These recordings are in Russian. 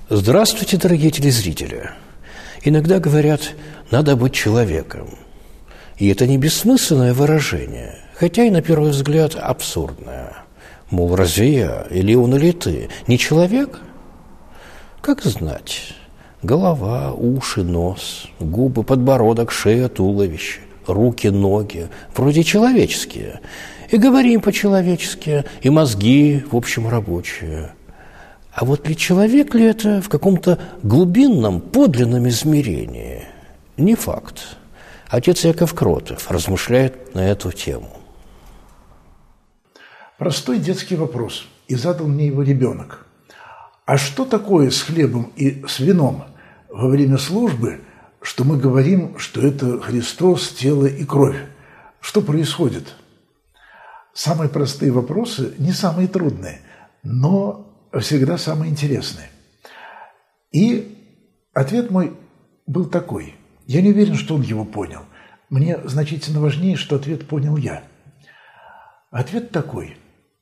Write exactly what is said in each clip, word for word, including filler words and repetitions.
Здравствуйте, дорогие телезрители! Иногда говорят, надо быть человеком. И это не бессмысленное выражение, хотя и на первый взгляд абсурдное. Мол, разве я, или он, или ты, не человек? Как знать? Голова, уши, нос, губы, подбородок, шея, туловище, руки, ноги, вроде человеческие. И говорим по-человечески, и мозги, в общем, рабочие. А вот ли человек ли это в каком-то глубинном, подлинном измерении? Не факт. Отец Яков Кротов размышляет на эту тему. Простой детский вопрос, и задал мне его ребенок. А что такое с хлебом и с вином во время службы, что мы говорим, что это Христос, тело и кровь? Что происходит? Самые простые вопросы не самые трудные, но всегда самые интересные. И ответ мой был такой. Я не уверен, что он его понял. Мне значительно важнее, что ответ понял я. Ответ такой.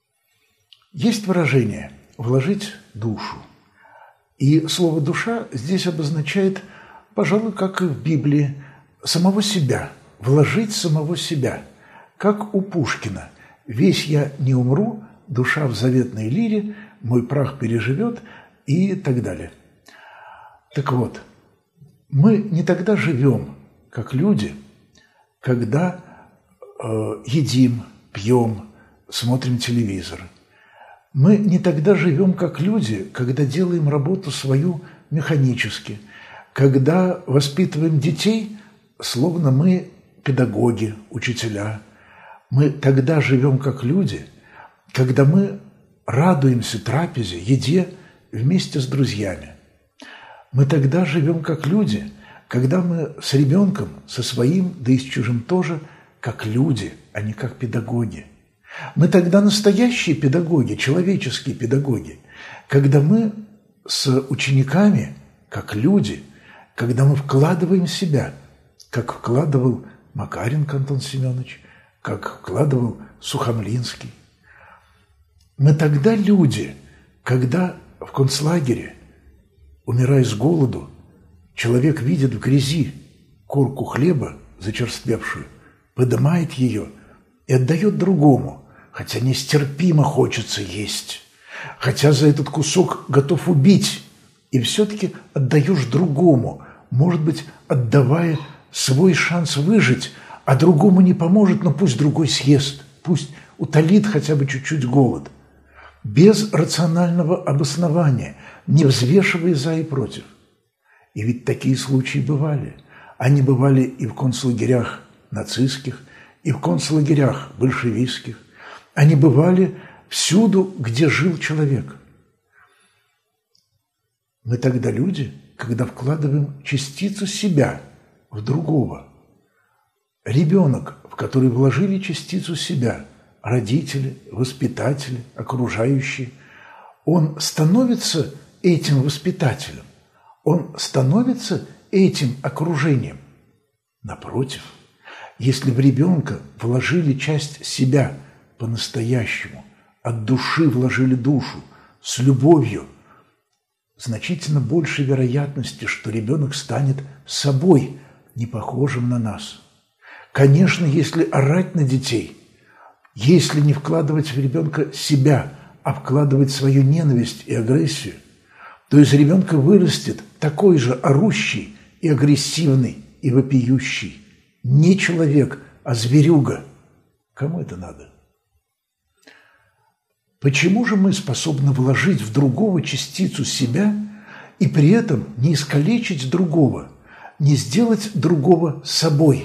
Есть выражение «вложить душу». И слово «душа» здесь обозначает, пожалуй, как и в Библии, самого себя, вложить самого себя. Как у Пушкина «Весь я не умру, душа в заветной лире, мой прах переживет» и так далее. Так вот, мы не тогда живем, как люди, когда э, едим, пьем, смотрим телевизор. Мы не тогда живем, как люди, когда делаем работу свою механически, когда воспитываем детей, словно мы педагоги, учителя. Мы тогда живем, как люди, когда мы радуемся трапезе, еде вместе с друзьями. Мы тогда живем, как люди, когда мы с ребенком, со своим, да и с чужим тоже, как люди, а не как педагоги. Мы тогда настоящие педагоги, человеческие педагоги, когда мы с учениками, как люди, когда мы вкладываем себя, как вкладывал Макаренко Антон Семенович, как вкладывал Сухомлинский. Мы тогда люди, когда в концлагере, умирая с голоду, человек видит в грязи корку хлеба, зачерствевшую, поднимает ее и отдает другому, хотя нестерпимо хочется есть, хотя за этот кусок готов убить, и все-таки отдаешь другому, может быть, отдавая свой шанс выжить, а другому не поможет, но пусть другой съест, пусть утолит хотя бы чуть-чуть голод. Без рационального обоснования, не взвешивая за и против. И ведь такие случаи бывали. Они бывали и в концлагерях нацистских, и в концлагерях большевистских. Они бывали всюду, где жил человек. Мы тогда люди, когда вкладываем частицу себя в другого. Ребенок, в который вложили частицу себя, родители, воспитатели, окружающие, он становится этим воспитателем, он становится этим окружением. Напротив, если в ребенка вложили часть себя по-настоящему, от души вложили душу, с любовью, значительно больше вероятности, что ребенок станет собой, не похожим на нас. Конечно, если орать на детей, если не вкладывать в ребенка себя, а вкладывать свою ненависть и агрессию, то из ребенка вырастет такой же орущий и агрессивный и вопиющий. Не человек, а зверюга. Кому это надо? Почему же мы способны вложить в другого частицу себя и при этом не искалечить другого, не сделать другого собой,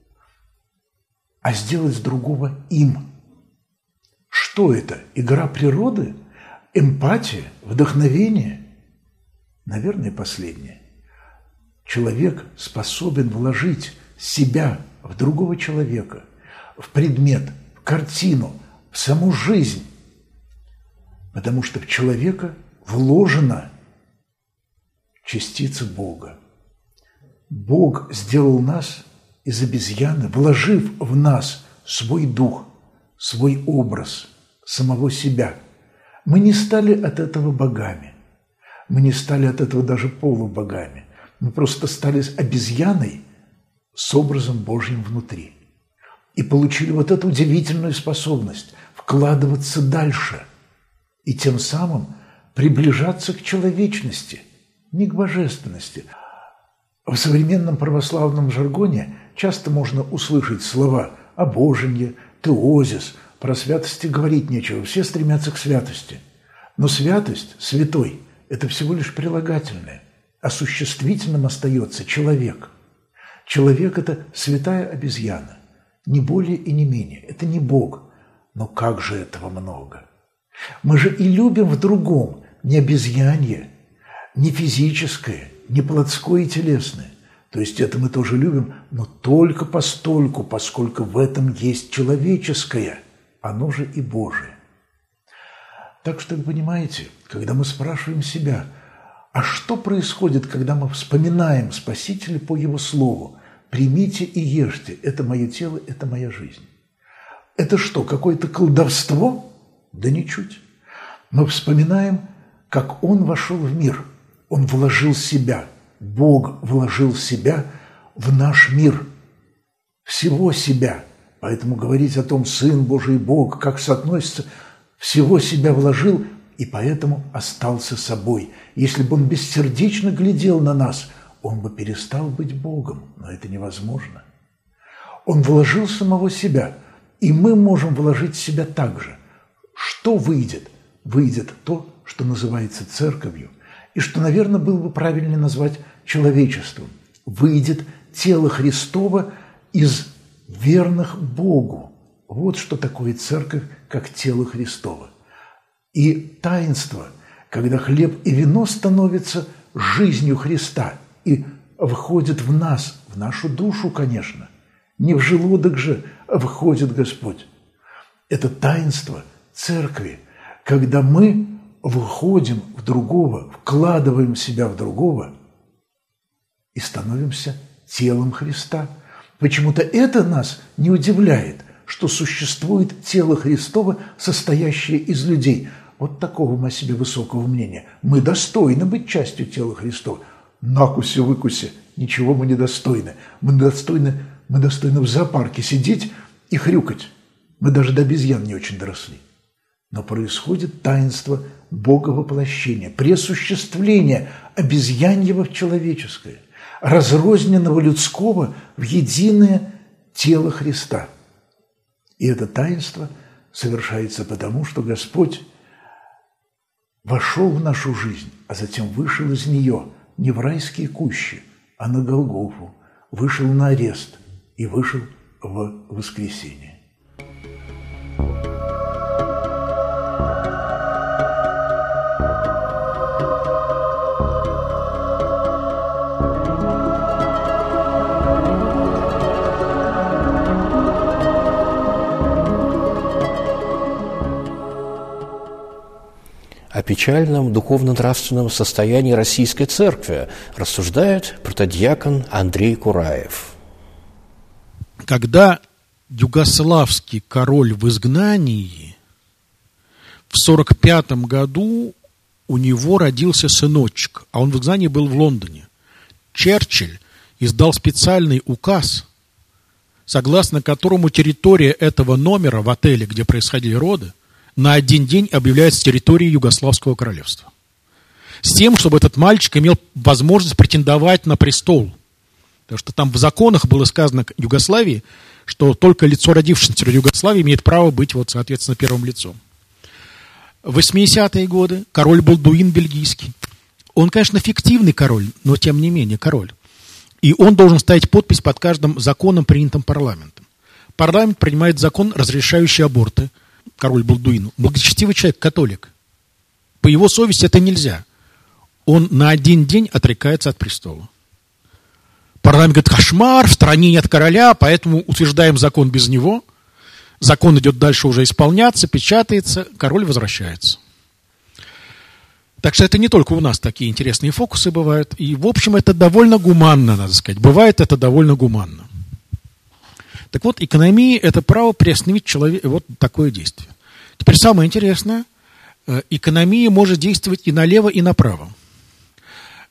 а сделать другого им? Что это? Игра природы? Эмпатия? Вдохновение? Наверное, последнее. Человек способен вложить себя в другого человека, в предмет, в картину, в саму жизнь, потому что в человека вложена частица Бога. Бог сделал нас из обезьяны, вложив в нас свой дух, свой образ, самого себя. Мы не стали от этого богами. Мы не стали от этого даже полубогами. Мы просто стали обезьяной с образом Божьим внутри. И получили вот эту удивительную способность вкладываться дальше и тем самым приближаться к человечности, не к божественности. В современном православном жаргоне часто можно услышать слова обоженье, теозис, про святости говорить нечего, все стремятся к святости. Но святость, святой, это всего лишь прилагательное, а существительным остается человек. Человек – это святая обезьяна, не более и не менее, это не Бог. Но как же этого много? Мы же и любим в другом не обезьянье, не физическое, не плотское и телесное. То есть это мы тоже любим, но только постольку, поскольку в этом есть человеческое, оно же и Божие. Так что, вы понимаете, когда мы спрашиваем себя, а что происходит, когда мы вспоминаем Спасителя по Его Слову? «Примите и ешьте, это мое тело, это моя жизнь». Это что, какое-то колдовство? Да ничуть. Мы вспоминаем, как Он вошел в мир, Он вложил себя, Бог вложил себя в наш мир, всего себя. Поэтому говорить о том, Сын Божий Бог, как соотносится, всего себя вложил и поэтому остался собой. Если бы Он бессердечно глядел на нас, Он бы перестал быть Богом, но это невозможно. Он вложил самого себя, и мы можем вложить себя также. Что выйдет? Выйдет то, что называется церковью, и что, наверное, было бы правильнее назвать человечеством. Выйдет тело Христово из верных Богу. Вот что такое церковь, как тело Христово. И таинство, когда хлеб и вино становятся жизнью Христа и входят в нас, в нашу душу, конечно. Не в желудок же входит Господь. Это таинство церкви, когда мы входим в другого, вкладываем себя в другого и становимся телом Христа. Почему-то это нас не удивляет, что существует тело Христово, состоящее из людей. Вот такого мы о себе высокого мнения. Мы достойны быть частью тела Христова. Накуси-выкуси, ничего мы не достойны. Мы достойны, мы достойны в зоопарке сидеть и хрюкать. Мы даже до обезьян не очень доросли. Но происходит таинство Боговоплощения, пресуществление обезьяньего в человеческое, разрозненного людского в единое тело Христа. И это таинство совершается потому, что Господь вошел в нашу жизнь, а затем вышел из нее не в райские кущи, а на Голгофу, вышел на арест и вышел в воскресение. О печальном духовно-нравственном состоянии российской церкви рассуждает протодиакон Андрей Кураев. Когда югославский король в изгнании, в сорок пятом году у него родился сыночек, а он в изгнании был в Лондоне. Черчилль издал специальный указ, согласно которому территория этого номера в отеле, где происходили роды, на один день объявляется территорией Югославского королевства. С тем, чтобы этот мальчик имел возможность претендовать на престол. Потому что там в законах было сказано Югославии, что только лицо, родившееся на территории Югославии, имеет право быть, вот, соответственно, первым лицом. В восьмидесятые годы король Балдуин бельгийский. Он, конечно, фиктивный король, но тем не менее король. И он должен ставить подпись под каждым законом, принятым парламентом. Парламент принимает закон, разрешающий аборты. Король Балдуин, благочестивый человек, католик. По его совести это нельзя. Он на один день отрекается от престола. Парламент говорит, кошмар, в стране нет короля, поэтому утверждаем закон без него. Закон идет дальше уже исполняться, печатается, король возвращается. Так что это не только у нас такие интересные фокусы бывают. И, в общем, это довольно гуманно, надо сказать. Бывает это довольно гуманно. Так вот, экономия – это право приостановить человека, вот такое действие. Теперь самое интересное, экономия может действовать и налево, и направо.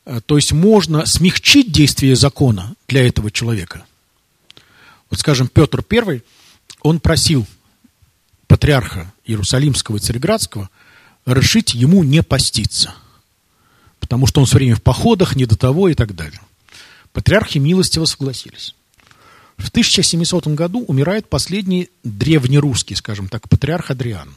То есть можно смягчить действие закона для этого человека. Вот, скажем, Петр Первый, он просил патриарха Иерусалимского и Цареградского разрешить ему не поститься, потому что он все время в походах, не до того и так далее. Патриархи милостиво согласились. В тысяча семисотом году умирает последний древнерусский, скажем так, патриарх Адриан.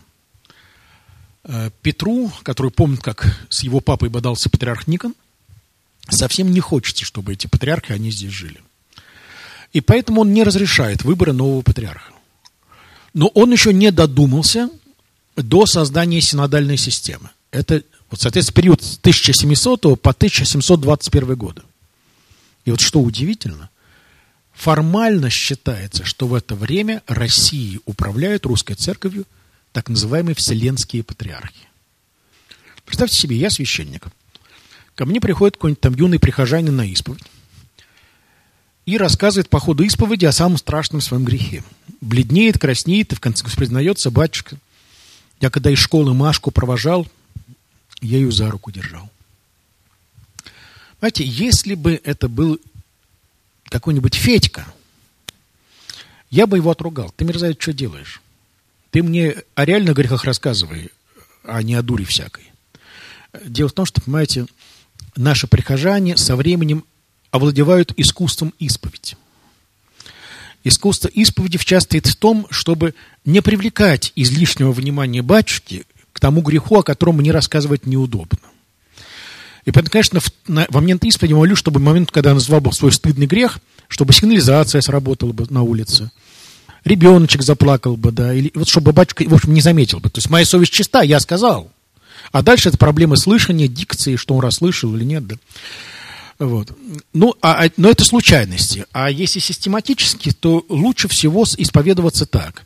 Петру, который помнит, как с его папой бодался патриарх Никон, совсем не хочется, чтобы эти патриархи, они здесь жили. И поэтому он не разрешает выбора нового патриарха. Но он еще не додумался до создания синодальной системы. Это, вот, соответственно, период с тысяча семисотого по тысяча семьсот двадцать первый годы. И вот что удивительно, формально считается, что в это время Россией управляют русской церковью так называемые вселенские патриархи. Представьте себе, я священник. Ко мне приходит какой-нибудь там юный прихожанин на исповедь и рассказывает по ходу исповеди о самом страшном своем грехе. Бледнеет, краснеет и в конце концов признается: батюшка, я когда из школы Машку провожал, я ее за руку держал. Знаете, если бы это был какой-нибудь Федька, я бы его отругал. Ты, мерзавец, что делаешь? Ты мне о реальных грехах рассказывай, а не о дуре всякой. Дело в том, что, понимаете, наши прихожане со временем овладевают искусством исповеди. Искусство исповеди часто в том, чтобы не привлекать излишнего внимания батюшки к тому греху, о котором мне рассказывать неудобно. И поэтому, конечно, в, на, во момент исповеди молюсь, чтобы в момент, когда я назвал бы свой стыдный грех, чтобы сигнализация сработала бы на улице, ребеночек заплакал бы, да, или вот чтобы батюшка, в общем, не заметил бы. То есть моя совесть чиста, я сказал. А дальше это проблемы слышания, дикции, что он расслышал или нет, да. Вот. Ну, а, но это случайности. А если систематически, то лучше всего исповедоваться так.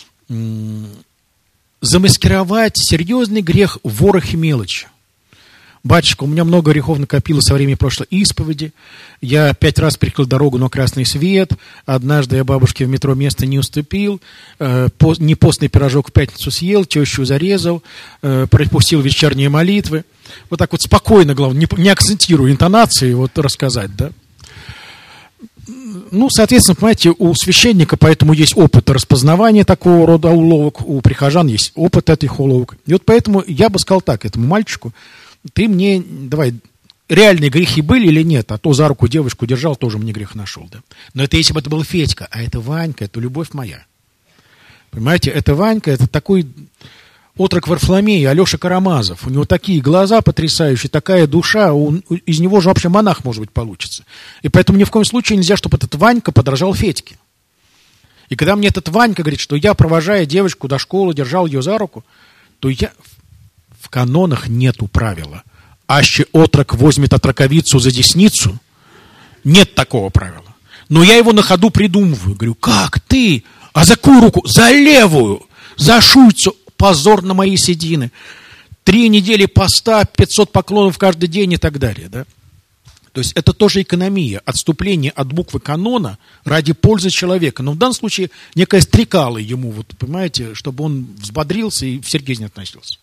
Замаскировать серьезный грех в ворохе мелочи. Батюшка, у меня много грехов накопилось со времени прошлой исповеди. Я пять раз перекрыл дорогу на красный свет. Однажды я бабушке в метро место не уступил. Э, по, непостный пирожок в пятницу съел, тещу зарезал, э, пропустил вечерние молитвы. Вот так вот спокойно, главное, не, не акцентируя интонации, вот рассказать, да. Ну, соответственно, понимаете, у священника поэтому есть опыт распознавания такого рода уловок, у прихожан есть опыт этих уловок. И вот поэтому я бы сказал так этому мальчику: ты мне, давай, реальные грехи были или нет, а то за руку девушку держал, тоже мне грех нашел, да. Но это если бы это был Федька, а это Ванька, это любовь моя. Понимаете, это Ванька, это такой отрок Варфоломея, Алеша Карамазов. У него такие глаза потрясающие, такая душа, он, из него же вообще монах, может быть, получится. И поэтому ни в коем случае нельзя, чтобы этот Ванька подражал Федьке. И когда мне этот Ванька говорит, что я, провожая девочку до школы, держал ее за руку, то я... В канонах нету правила. Аще отрок возьмет отроковицу за десницу. Нет такого правила. Но я его на ходу придумываю. Говорю: как ты? А за какую руку? За левую. За шуйцу. Позор на мои седины. Три недели поста, пятьсот поклонов каждый день и так далее. Да? То есть это тоже экономия. Отступление от буквы канона ради пользы человека. Но в данном случае некая стрекала ему, вот, понимаете, чтобы он взбодрился и всерьез не относился.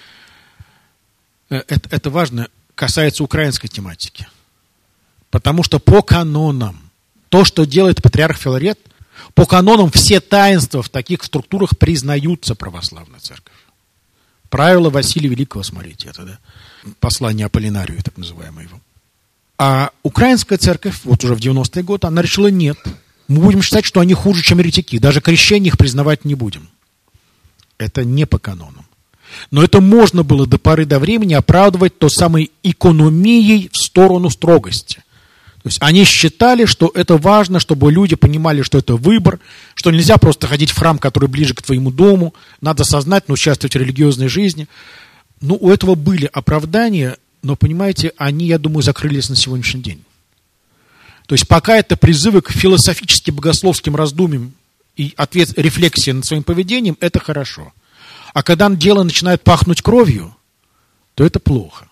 Это, это важно, касается украинской тематики. Потому что по канонам, то, что делает патриарх Филарет, по канонам все таинства в таких структурах признаются православной церковью. Правило Василия Великого, смотрите, это, да, послание Аполлинарию, так называемое его. А украинская церковь, вот уже в девяностые годы, она решила: нет, мы будем считать, что они хуже, чем еретики, даже крещение их признавать не будем. Это не по канонам. Но это можно было до поры до времени оправдывать той самой экономией в сторону строгости. То есть они считали, что это важно, чтобы люди понимали, что это выбор, что нельзя просто ходить в храм, который ближе к твоему дому, надо сознательно участвовать в религиозной жизни. Ну, у этого были оправдания, но, понимаете, они, я думаю, закрылись на сегодняшний день. То есть пока это призывы к философически-богословским раздумьям и ответ, рефлексия над своим поведением, это хорошо. А когда дело начинает пахнуть кровью, то это плохо.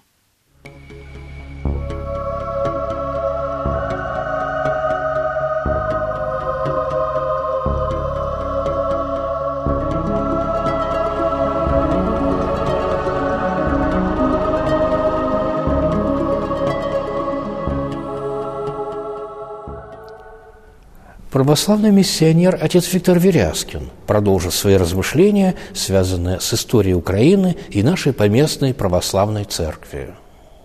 Православный миссионер отец Виктор Верязкин продолжит свои размышления, связанные с историей Украины и нашей поместной православной церкви.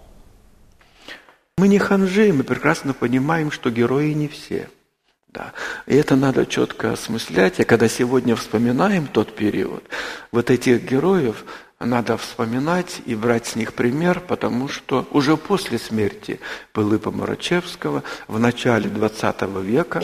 Мы не ханжи, мы прекрасно понимаем, что герои не все. Да. И это надо четко осмыслять. И когда сегодня вспоминаем тот период, вот этих героев надо вспоминать и брать с них пример, потому что уже после смерти Пилипа Марачевского в начале двадцатого века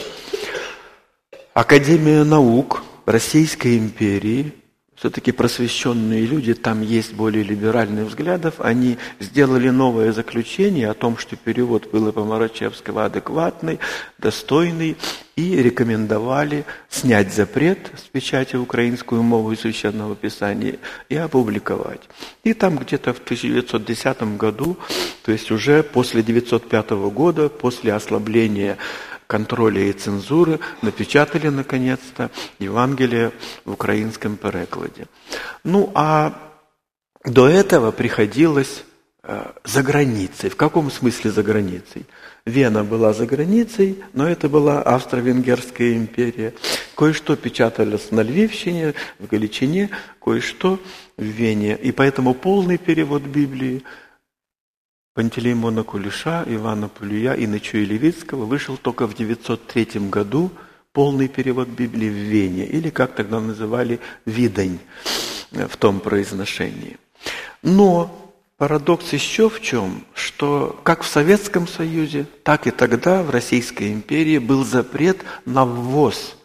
Академия наук Российской империи, все-таки просвещенные люди, там есть более либеральных взглядов, они сделали новое заключение о том, что перевод Пилипа Марачевского адекватный, достойный, и рекомендовали снять запрет с печати украинскую мову и священного писания и опубликовать. И там где-то в тысяча девятьсот десятом году, то есть уже после девятьсот пятого года, после ослабления контроля и цензуры, напечатали, наконец-то, Евангелие в украинском перекладе. Ну, а до этого приходилось э, за границей. В каком смысле за границей? Вена была за границей, но это была Австро-Венгерская империя. Кое-что печаталось на Львивщине, в Галичине, кое-что в Вене. И поэтому полный перевод Библии Пантелеймона Кулеша, Ивана Полюя и Нечуя Левицкого вышел только в девятьсот третьем году, полный перевод Библии в Вене, или, как тогда называли, Видань в том произношении. Но парадокс еще в чем, что как в Советском Союзе, так и тогда в Российской империи был запрет на ввоз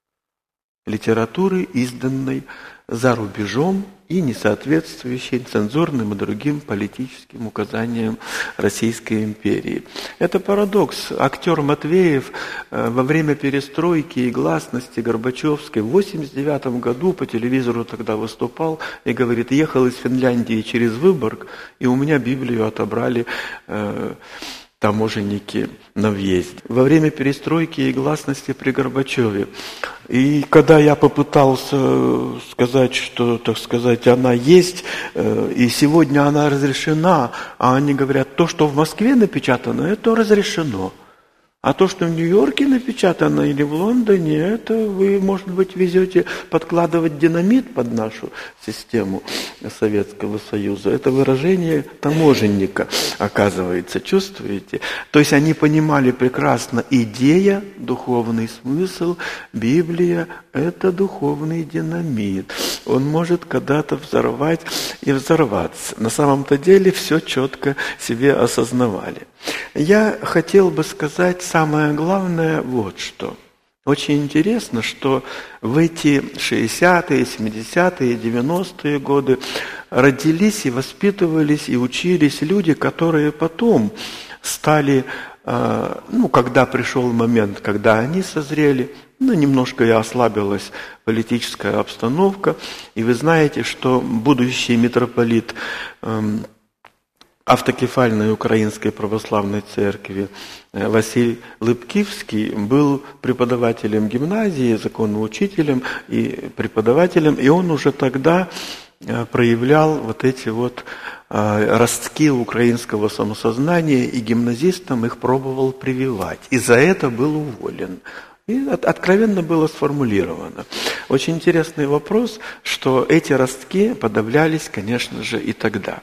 литературы, изданной за рубежом и не соответствующей цензурным и другим политическим указаниям Российской империи. Это парадокс. Актер Матвеев во время перестройки и гласности Горбачевской в восемьдесят девятом году по телевизору тогда выступал и говорит: ехал из Финляндии через Выборг, и у меня Библию отобрали э, таможенники на въезде. Во время перестройки и гласности при Горбачеве. И когда я попытался сказать, что, так сказать, она есть, и сегодня она разрешена, а они говорят, то, что в Москве напечатано, это разрешено. А то, что в Нью-Йорке напечатано или в Лондоне, это вы, может быть, везете подкладывать динамит под нашу систему Советского Союза. Это выражение таможенника, оказывается, чувствуете? То есть они понимали прекрасно идея, духовный смысл, Библия – это духовный динамит. Он может когда-то взорвать и взорваться. На самом-то деле все четко себе осознавали. Я хотел бы сказать самое главное вот что. Очень интересно, что в эти шестидесятые, семидесятые, девяностые годы родились и воспитывались и учились люди, которые потом стали, ну, когда пришел момент, когда они созрели, ну, немножко и ослабилась политическая обстановка, и вы знаете, что будущий митрополит автокефальной Украинской Православной Церкви Василий Лыбкивский был преподавателем гимназии, законоучителем и преподавателем, и он уже тогда проявлял вот эти вот ростки украинского самосознания, и гимназистам их пробовал прививать. И за это был уволен. И откровенно было сформулировано. Очень интересный вопрос, что эти ростки подавлялись, конечно же, и тогда.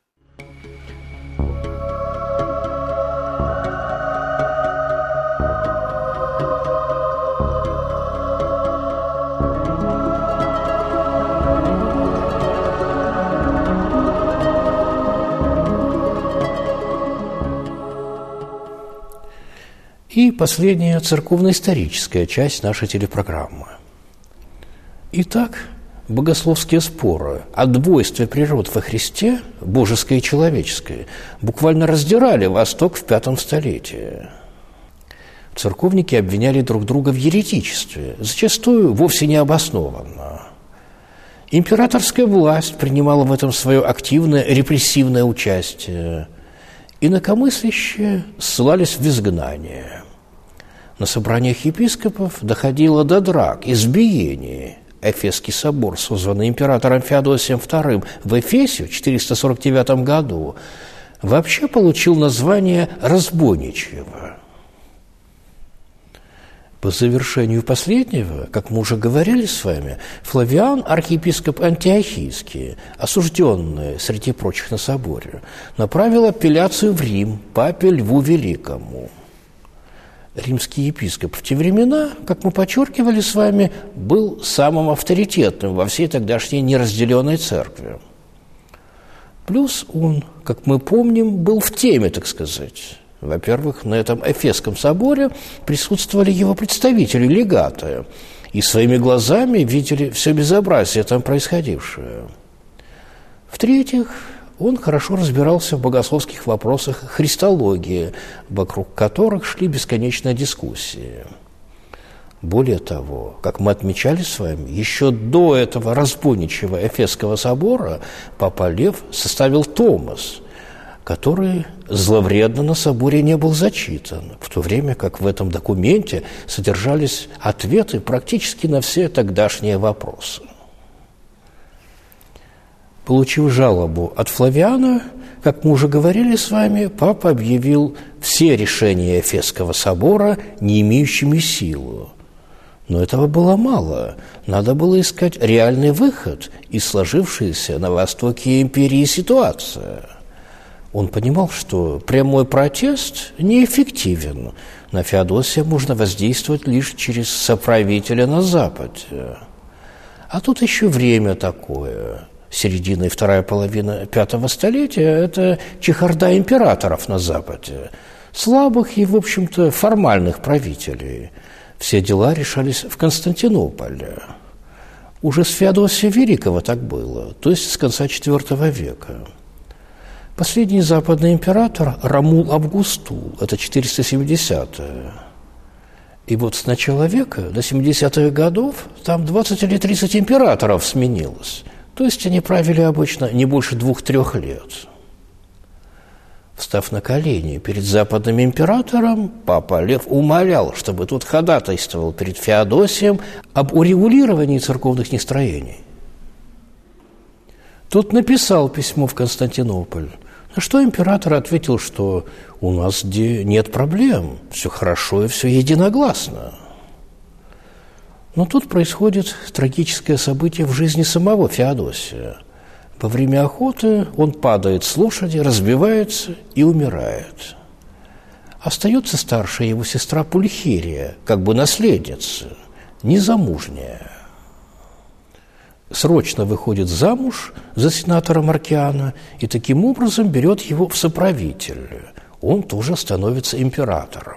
И последняя церковно-историческая часть нашей телепрограммы. Итак, богословские споры о двойстве природ во Христе, божеской и человеческой, буквально раздирали Восток в пятом столетии. Церковники обвиняли друг друга в еретичестве, зачастую вовсе необоснованно. Императорская власть принимала в этом свое активное репрессивное участие. Инакомыслящие ссылались в изгнание. На собраниях епископов доходило до драк, избиений. Эфесский собор, созванный императором Феодосием вторым в Эфесе в четыреста сорок девятом году, вообще получил название разбойничьего. По завершению последнего, как мы уже говорили с вами, Флавиан, архиепископ Антиохийский, осужденный, среди прочих, на соборе, направил апелляцию в Рим папе Льву Великому. Римский епископ в те времена, как мы подчеркивали с вами, был самым авторитетным во всей тогдашней неразделенной церкви. Плюс он, как мы помним, был в теме, так сказать. Во-первых, на этом Эфесском соборе присутствовали его представители, легаты, и своими глазами видели все безобразие там происходившее. В-третьих, он хорошо разбирался в богословских вопросах христологии, вокруг которых шли бесконечные дискуссии. Более того, как мы отмечали с вами, еще до этого разбойничьего Эфесского собора папа Лев составил томос, который зловредно на соборе не был зачитан, в то время как в этом документе содержались ответы практически на все тогдашние вопросы. Получив жалобу от Флавиана, как мы уже говорили с вами, папа объявил все решения Эфесского собора не имеющими силы. Но этого было мало. Надо было искать реальный выход из сложившейся на востоке империи ситуации. Он понимал, что прямой протест неэффективен. На Феодосия можно воздействовать лишь через соправителя на Западе. А тут еще время такое. Середина и вторая половина пятого столетия – это чехарда императоров на Западе. Слабых и, в общем-то, формальных правителей. Все дела решались в Константинополе. Уже с Феодосия Великого так было, то есть с конца четвёртого века. Последний западный император Ромул Августул, это четыреста семидесятые. И вот с начала века до семидесятых годов там двадцать или тридцать императоров сменилось. То есть они правили обычно не больше двух-трех лет. Встав на колени перед западным императором, папа Лев умолял, чтобы тот ходатайствовал перед Феодосием об урегулировании церковных нестроений. Тот написал письмо в Константинополь, на что император ответил, что у нас где нет проблем, все хорошо и все единогласно. Но тут происходит трагическое событие в жизни самого Феодосия. Во время охоты он падает с лошади, разбивается и умирает. Остается старшая его сестра Пульхерия, как бы наследница, незамужняя. Срочно выходит замуж за сенатора Маркиана и таким образом берет его в соправитель. Он тоже становится императором.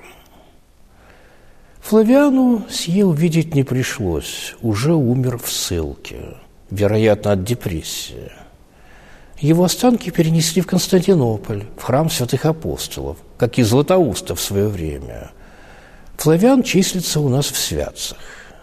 Флавиану сие увидеть не пришлось, уже умер в ссылке, вероятно, от депрессии. Его останки перенесли в Константинополь, в храм святых апостолов, как и Златоуста в свое время. Флавиан числится у нас в святцах.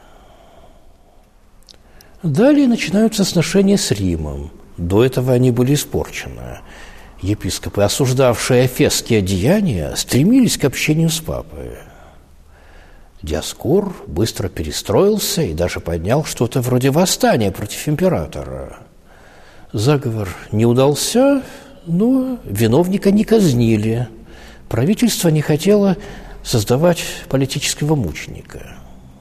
Далее начинаются сношения с Римом. До этого они были испорчены. Епископы, осуждавшие эфесские деяния, стремились к общению с папой. Диоскур быстро перестроился и даже поднял что-то вроде восстания против императора. Заговор не удался, но виновника не казнили. Правительство не хотело создавать политического мученика.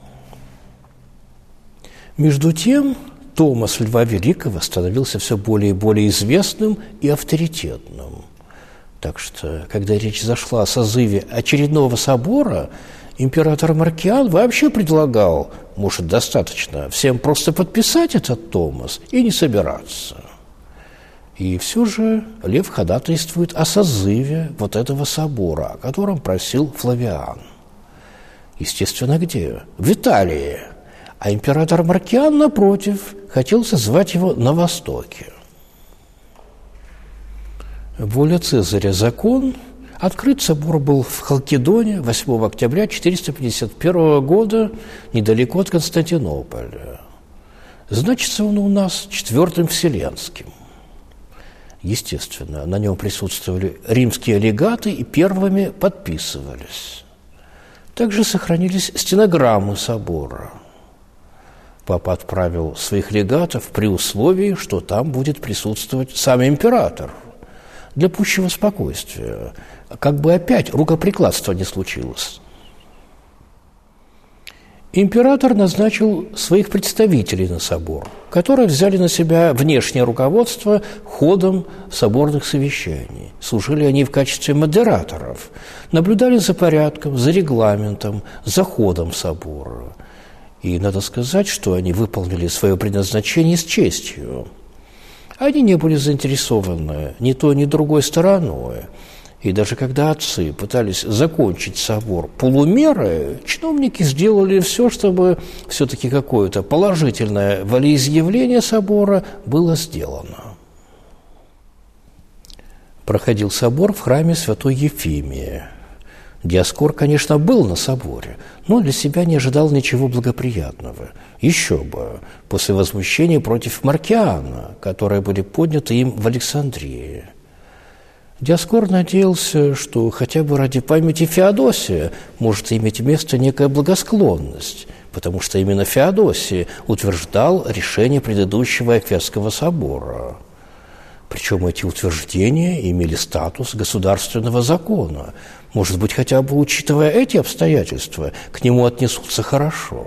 Между тем, томос Льва Великого становился все более и более известным и авторитетным. Так что, когда речь зашла о созыве очередного собора, император Маркиан вообще предлагал, может, достаточно всем просто подписать этот томос и не собираться. И все же Лев ходатайствует о созыве вот этого собора, о котором просил Флавиан. Естественно, где? В Италии. А император Маркиан, напротив, хотел созвать его на Востоке. Воля Цезаря – закон. Открыт собор был в Халкидоне восьмого октября четыреста пятьдесят первого года, недалеко от Константинополя. Значится он у нас Четвертым Вселенским. Естественно, на нем присутствовали римские легаты и первыми подписывались. Также сохранились стенограммы собора. Папа отправил своих легатов при условии, что там будет присутствовать сам император, для пущего спокойствия, как бы опять рукоприкладство не случилось. Император назначил своих представителей на собор, которые взяли на себя внешнее руководство ходом соборных совещаний. Служили они в качестве модераторов, наблюдали за порядком, за регламентом, за ходом собора. И надо сказать, что они выполнили свое предназначение с честью. Они не были заинтересованы ни той, ни другой стороной. И даже когда отцы пытались закончить собор полумеры, чиновники сделали все, чтобы все-таки какое-то положительное волеизъявление собора было сделано. Проходил собор в храме святой Ефимии. Диоскор, конечно, был на соборе, но для себя не ожидал ничего благоприятного. Еще бы, после возмущения против Маркиана, которые были подняты им в Александрии. Диоскор надеялся, что хотя бы ради памяти Феодосия может иметь место некая благосклонность, потому что именно Феодосий утверждал решение предыдущего Эфесского собора. Причем эти утверждения имели статус государственного закона. Может быть, хотя бы учитывая эти обстоятельства, к нему отнесутся хорошо.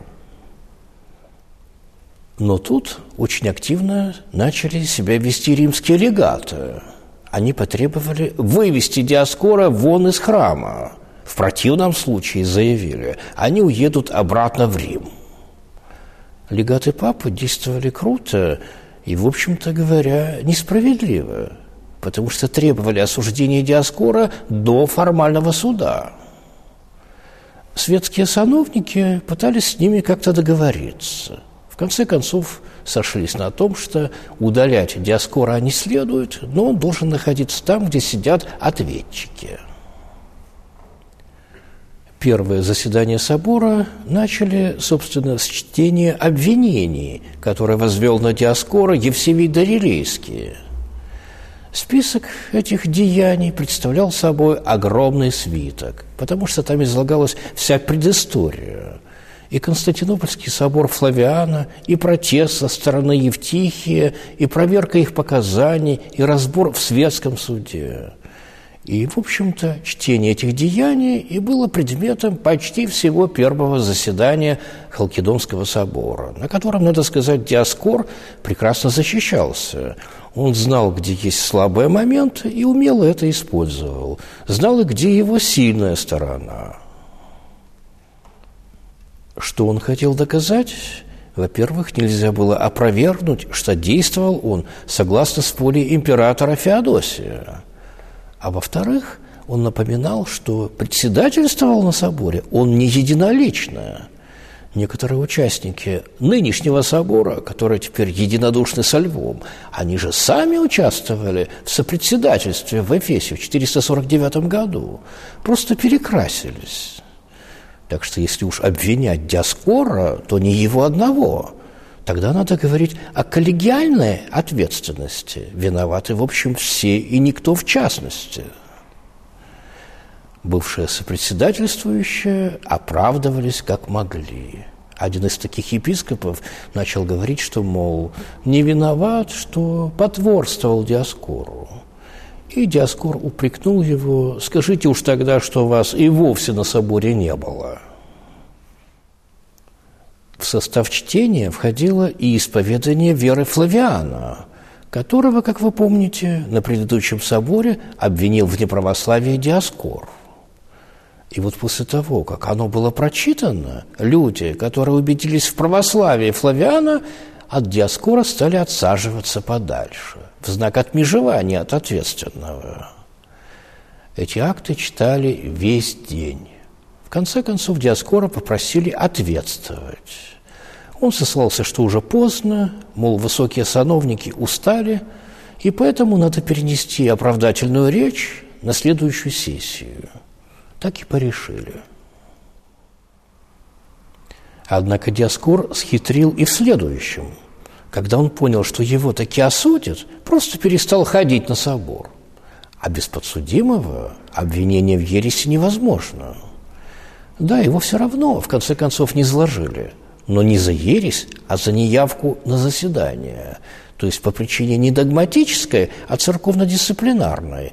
Но тут очень активно начали себя вести римские легаты. Они потребовали вывести Диоскора вон из храма. В противном случае, заявили, они уедут обратно в Рим. Легаты папы действовали круто и, в общем-то говоря, несправедливо, потому что требовали осуждения Диоскора до формального суда. Светские сановники пытались с ними как-то договориться. В конце концов, сошлись на том, что удалять Диоскора не следует, но он должен находиться там, где сидят ответчики. Первое заседание собора начали, собственно, с чтения обвинений, которые возвел на Диоскора Евсевий Дарилейский. Список этих деяний представлял собой огромный свиток, потому что там излагалась вся предыстория. И Константинопольский собор Флавиана, и протест со стороны Евтихия, и проверка их показаний, и разбор в светском суде. И, в общем-то, чтение этих деяний и было предметом почти всего первого заседания Халкидонского собора, на котором, надо сказать, Диоскор прекрасно защищался. Он знал, где есть слабые моменты, и умело это использовал. Знал и где его сильная сторона. Что он хотел доказать? Во-первых, нельзя было опровергнуть, что действовал он согласно с волей императора Феодосия. А во-вторых, он напоминал, что председательствовал на соборе он не единолично. Некоторые участники нынешнего собора, которые теперь единодушны со Львом, они же сами участвовали в сопредседательстве в Эфесе в четыреста сорок девятом году, просто перекрасились. Так что если уж обвинять Диоскора, то не его одного. Тогда надо говорить о коллегиальной ответственности. Виноваты, в общем, все и никто в частности. Бывшие сопредседательствующие оправдывались как могли. Один из таких епископов начал говорить, что, мол, не виноват, что потворствовал Диоскору. И Диоскор упрекнул его: «Скажите уж тогда, что вас и вовсе на соборе не было». В состав чтения входило и исповедание веры Флавиана, которого, как вы помните, на предыдущем соборе обвинил в неправославии Диоскор. И вот после того, как оно было прочитано, люди, которые убедились в православии Флавиана, от Диоскора стали отсаживаться подальше, в знак отмежевания от ответственного. Эти акты читали весь день. В конце концов, Диоскора попросили ответствовать. Он сослался, что уже поздно, мол, высокие сановники устали, и поэтому надо перенести оправдательную речь на следующую сессию. Так и порешили. Однако Диоскор схитрил и в следующем. Когда он понял, что его таки осудят, просто перестал ходить на собор. А без подсудимого обвинение в ереси невозможно. Да, его все равно, в конце концов, не изложили. Но не за ересь, а за неявку на заседание. То есть по причине не догматической, а церковно-дисциплинарной,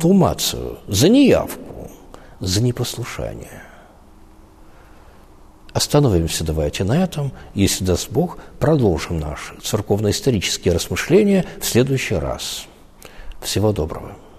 инконтумацию, за неявку, за непослушание. Остановимся давайте на этом. Если даст Бог, продолжим наши церковно-исторические размышления в следующий раз. Всего доброго.